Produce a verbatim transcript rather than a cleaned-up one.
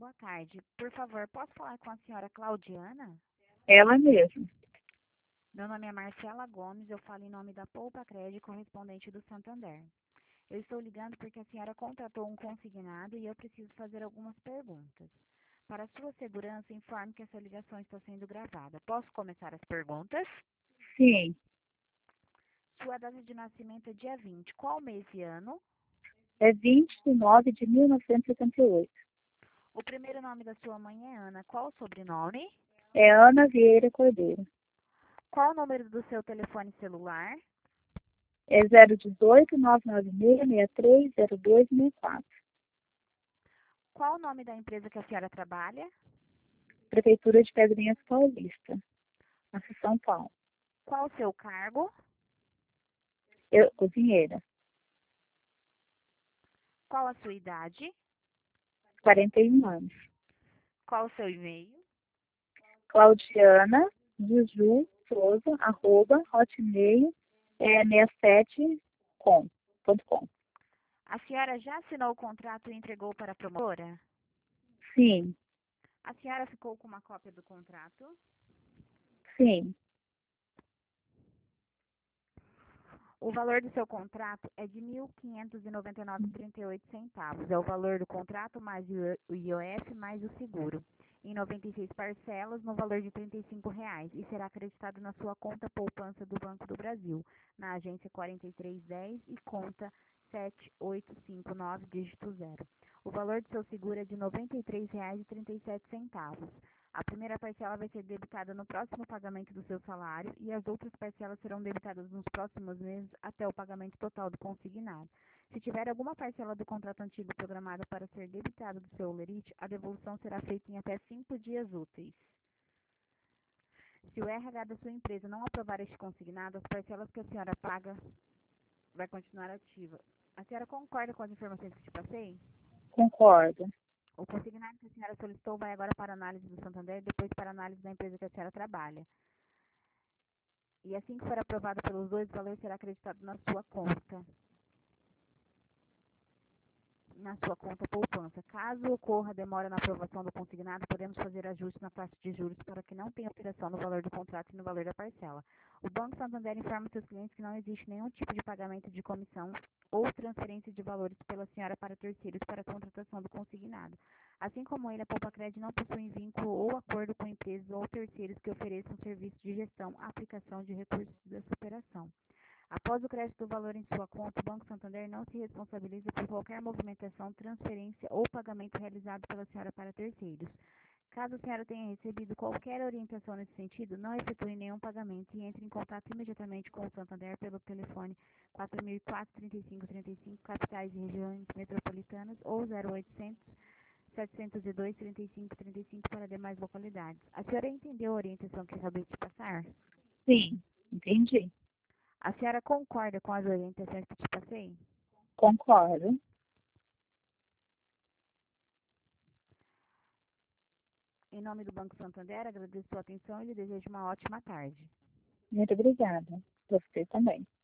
boa tarde. Por favor, posso falar com a senhora Claudiana? Ela mesma. Meu nome é Marcela Gomes, eu falo em nome da Poupa Crédito, correspondente do Santander. Eu estou ligando porque a senhora contratou um consignado e eu preciso fazer algumas perguntas. Para sua segurança, informe que essa ligação está sendo gravada. Posso começar as perguntas? Sim, Sua data de nascimento é dia vinte. Qual mês e ano? é vinte de nove de mil novecentos e setenta e oito. O primeiro nome da sua mãe é Ana. Qual o sobrenome? É Ana Vieira Cordeiro. Qual o número do seu telefone celular? É zero um oito, nove nove seis, seis três zero dois seis quatro. Qual o nome da empresa que a senhora trabalha? Prefeitura de Pedrinhas Paulista, aqui em São Paulo. Qual o seu cargo? Eu, cozinheira. Qual a sua idade? quarenta e um anos. Qual o seu e-mail? Claudiana Juju Souza, arroba, hotmail, é sessenta e sete ponto com. A senhora já assinou o contrato e entregou para a promotora? Sim, A senhora ficou com uma cópia do contrato? sim. O valor do seu contrato é de mil quinhentos e noventa e nove reais e trinta e oito centavos. É o valor do contrato mais o I O F mais o seguro. Em noventa e seis parcelas, no valor de trinta e cinco reais. E será acreditado na sua conta poupança do Banco do Brasil, na agência quarenta e três dez e conta sete oito cinco nove, dígito zero. O valor do seu seguro é de noventa e três reais e trinta e sete centavos. A primeira parcela vai ser debitada no próximo pagamento do seu salário e as outras parcelas serão debitadas nos próximos meses até o pagamento total do consignado. Se tiver alguma parcela do contrato antigo programada para ser debitada do seu lerite, a devolução será feita em até cinco dias úteis. Se o R H da sua empresa não aprovar este consignado, as parcelas que a senhora paga vai continuar ativa. A senhora concorda com as informações que te passei? Concordo. O consignado que a senhora solicitou vai agora para análise do Santander e depois para análise da empresa que a senhora trabalha. E assim que for aprovado pelos dois, o valor será acreditado na sua conta. Na sua conta poupança. Caso ocorra demora na aprovação do consignado, podemos fazer ajustes na taxa de juros para que não tenha alteração no valor do contrato e no valor da parcela. O Banco Santander informa seus clientes que não existe nenhum tipo de pagamento de comissão ou transferência de valores pela senhora para terceiros para a contratação do consignado. Assim como ele, a Poupa Crédito não possui vínculo ou acordo com empresas ou terceiros que ofereçam serviços de gestão, aplicação de recursos dessa operação. Após o crédito do valor em sua conta, o Banco Santander não se responsabiliza por qualquer movimentação, transferência ou pagamento realizado pela senhora para terceiros. Caso a senhora tenha recebido qualquer orientação nesse sentido, não efetue nenhum pagamento e entre em contato imediatamente com o Santander pelo telefone quatro mil e quatro, trinta e cinco trinta e cinco, capitais e regiões metropolitanas, ou zero oitocentos, setecentos e dois, trinta e cinco trinta e cinco para demais localidades. A senhora entendeu a orientação que acabei de passar? Sim, entendi. A senhora concorda com as orientações que te passei? Concordo. Em nome do Banco Santander, agradeço sua atenção e lhe desejo uma ótima tarde. Muito obrigada. Você também.